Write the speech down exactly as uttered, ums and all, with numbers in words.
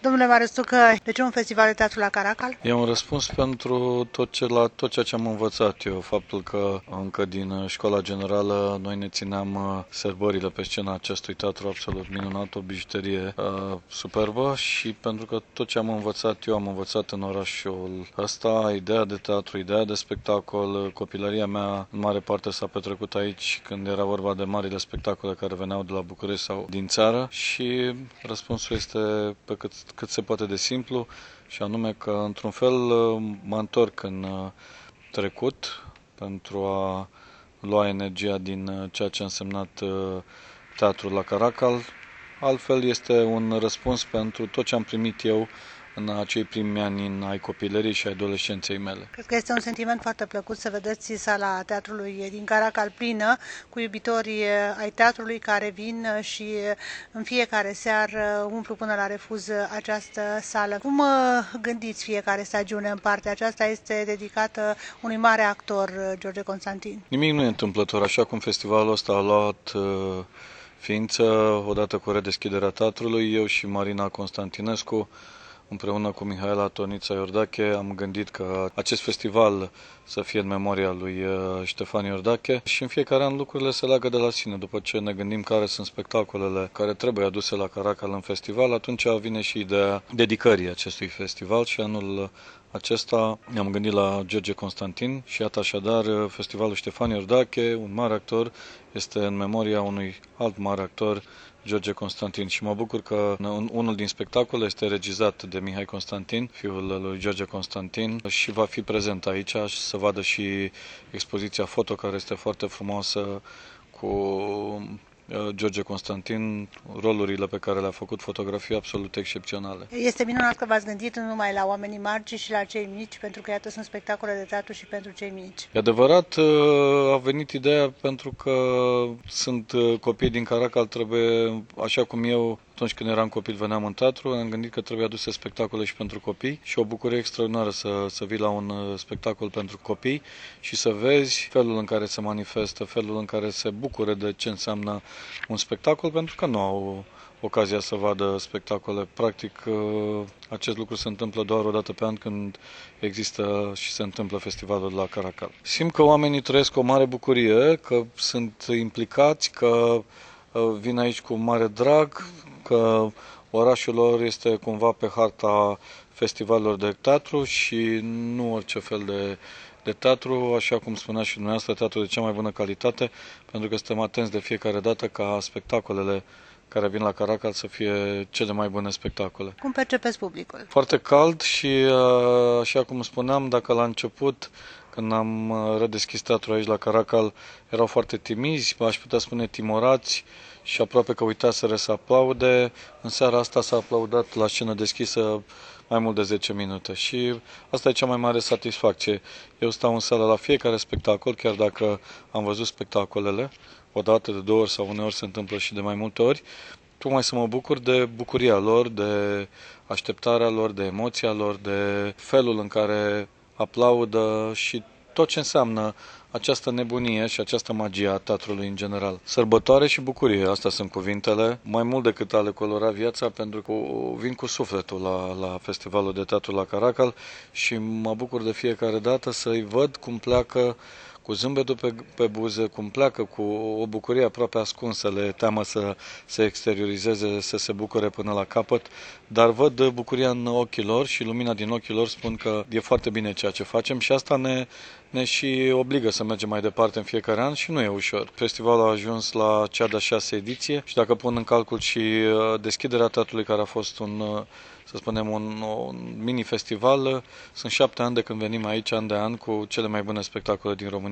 Domnule Marestucă, de ce un festival de teatru la Caracal? E un răspuns pentru tot, ce, la tot ceea ce am învățat eu, faptul că încă din școala generală noi ne țineam sărbările pe scena acestui teatru absolut minunat, o bijuterie uh, superbă, și pentru că tot ce am învățat eu am învățat în orașul ăsta, ideea de teatru, ideea de spectacol. Copilăria mea în mare parte s-a petrecut aici când era vorba de marile spectacole care veneau de la București sau din țară, și răspunsul este pe cât cât se poate de simplu, și anume că, într-un fel, mă întorc în trecut pentru a lua energia din ceea ce a însemnat teatrul la Caracal. Altfel, este un răspuns pentru tot ce am primit eu în acei primi ani în ai copilării și adolescenței mele. Cred că este un sentiment foarte plăcut să vedeți sala teatrului din Caracal plină, cu iubitorii ai teatrului care vin și în fiecare seară umplu până la refuz această sală. Cum gândiți fiecare stagiune în parte? Aceasta este dedicată unui mare actor, George Constantin. Nimic nu e întâmplător, așa cum festivalul ăsta a luat ființă odată cu redeschiderea teatrului. Eu și Marina Constantinescu, împreună cu Mihaela Tonița Iordache, am gândit că acest festival să fie în memoria lui Ștefan Iordache, și în fiecare an lucrurile se leagă de la sine. După ce ne gândim care sunt spectacolele care trebuie aduse la Caracal în festival, atunci vine și ideea dedicării acestui festival, și anul acesta ne-am gândit la George Constantin și iată, așadar, festivalul Ștefan Iordache, un mare actor, este în memoria unui alt mare actor, George Constantin, și mă bucur că unul din spectacole este regizat de Mihai Constantin, fiul lui George Constantin, și va fi prezent aici să vadă și expoziția foto, care este foarte frumoasă, cu George Constantin, rolurile pe care le-a făcut, fotografii absolut excepționale. Este minunat că v-ați gândit nu numai la oamenii mari, ci și la cei mici, pentru că iată sunt spectacole de teatru și pentru cei mici. E adevărat, a venit ideea pentru că sunt copii din Caracal, trebuie, așa cum eu, atunci când eram copil, veneam în teatru, am gândit că trebuie aduse spectacole și pentru copii, și o bucurie extraordinară să, să vii la un spectacol pentru copii și să vezi felul în care se manifestă, felul în care se bucură de ce înseamnă un spectacol, pentru că nu au ocazia să vadă spectacole. Practic, acest lucru se întâmplă doar o dată pe an, când există și se întâmplă festivalul la Caracal. Simt că oamenii trăiesc o mare bucurie, că sunt implicați, că vin aici cu mare drag, că orașul lor este cumva pe harta festivalurilor de teatru, și nu orice fel de, de teatru, așa cum spunea și dumneavoastră, teatru de cea mai bună calitate, pentru că suntem atenți de fiecare dată ca spectacolele care vin la Caracal să fie cele mai bune spectacole. Cum percepeți publicul? Foarte cald și, așa cum spuneam, dacă la început, când am redeschis teatrul aici la Caracal, erau foarte timizi, aș putea spune timorați, și aproape că uitaseră să aplaude, în seara asta s-a aplaudat la scenă deschisă mai mult de zece minute, și asta e cea mai mare satisfacție. Eu stau în sală la fiecare spectacol, chiar dacă am văzut spectacolele, o dată, de două ori sau uneori se întâmplă și de mai multe ori, tocmai să mă bucur de bucuria lor, de așteptarea lor, de emoția lor, de felul în care aplaudă și tot ce înseamnă această nebunie și această magie a teatrului în general. Sărbătoare și bucurie, astea sunt cuvintele, mai mult decât a le colora viața, pentru că vin cu sufletul la, la festivalul de teatru la Caracal și mă bucur de fiecare dată să-i văd cum pleacă cu zâmbetul pe, pe buze, cum pleacă cu o bucurie aproape ascunsă, le teamă să se exteriorizeze, să se bucure până la capăt, dar văd bucuria în ochii lor și lumina din ochii lor spun că e foarte bine ceea ce facem, și asta ne, ne și obligă să mergem mai departe în fiecare an, și nu e ușor. Festivalul a ajuns la cea de-a șasea ediție și dacă pun în calcul și deschiderea teatrului, care a fost un, să spunem, un, un mini-festival, sunt șapte ani de când venim aici, an de an, cu cele mai bune spectacole din România.